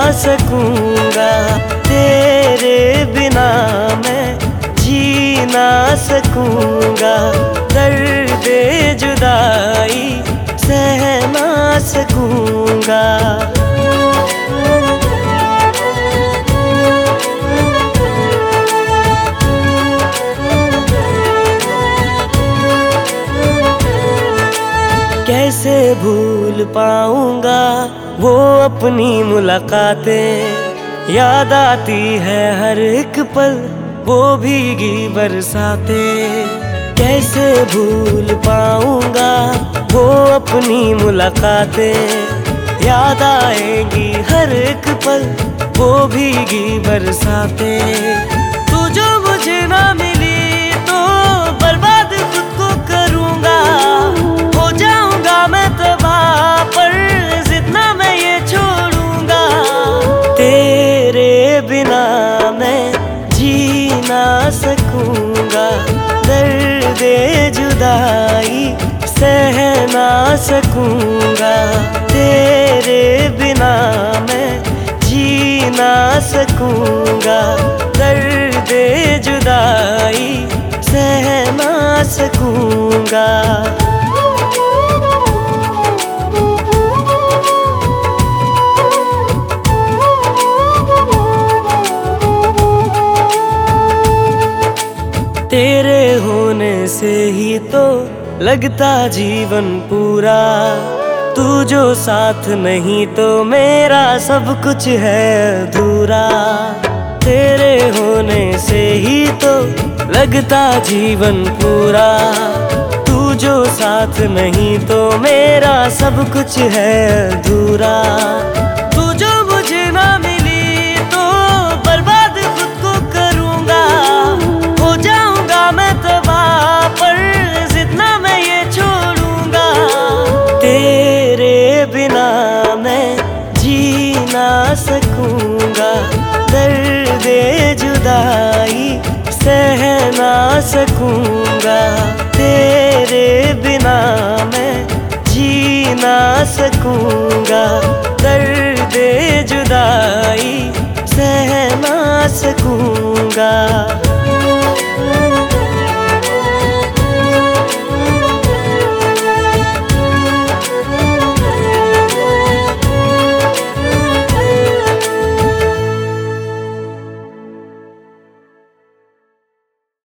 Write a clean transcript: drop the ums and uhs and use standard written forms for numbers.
सकूंगा, तेरे बिना मैं जी ना सकूंगा, दर्द जुदाई सह ना सकूंगा। कैसे भूल पाऊंगा वो अपनी मुलाकातें, याद आती है हर एक पल वो भीगी बरसातें। कैसे भूल पाऊंगा वो अपनी मुलाकातें, याद आएगी हर एक पल वो भीगी बरसातें। तू जो मुझे ना मिली तो बर्बाद खुद को करूंगा, हो जाऊंगा मैं तबाह पर जितना मैं ये छोड़ूंगा। तेरे बिना मैं जी ना सकूंगा, दर्द जुदाई सह ना सकूंगा, तेरे बिना मैं जी ना सकूंगा, दर्द जुदाई सह ना सकूंगा। तेरे होने से ही तो लगता जीवन पूरा, तू जो साथ नहीं तो मेरा सब कुछ है अधूरा। तेरे होने से ही तो लगता जीवन पूरा, तू जो साथ नहीं तो मेरा सब कुछ है अधूरा। तू जो मुझे ना मिली तो बर्बाद खुद को करूंगा, हो जाऊंगा मैं तबाह पर जितना मैं ये छोड़ूंगा। तेरे बिना मैं जी ना सकूंगा, दर्द जुदाई सह ना सकूंगा, तेरे बिना मैं जी ना सकूंगा, दर्द जुदाई सह ना सकूंगा।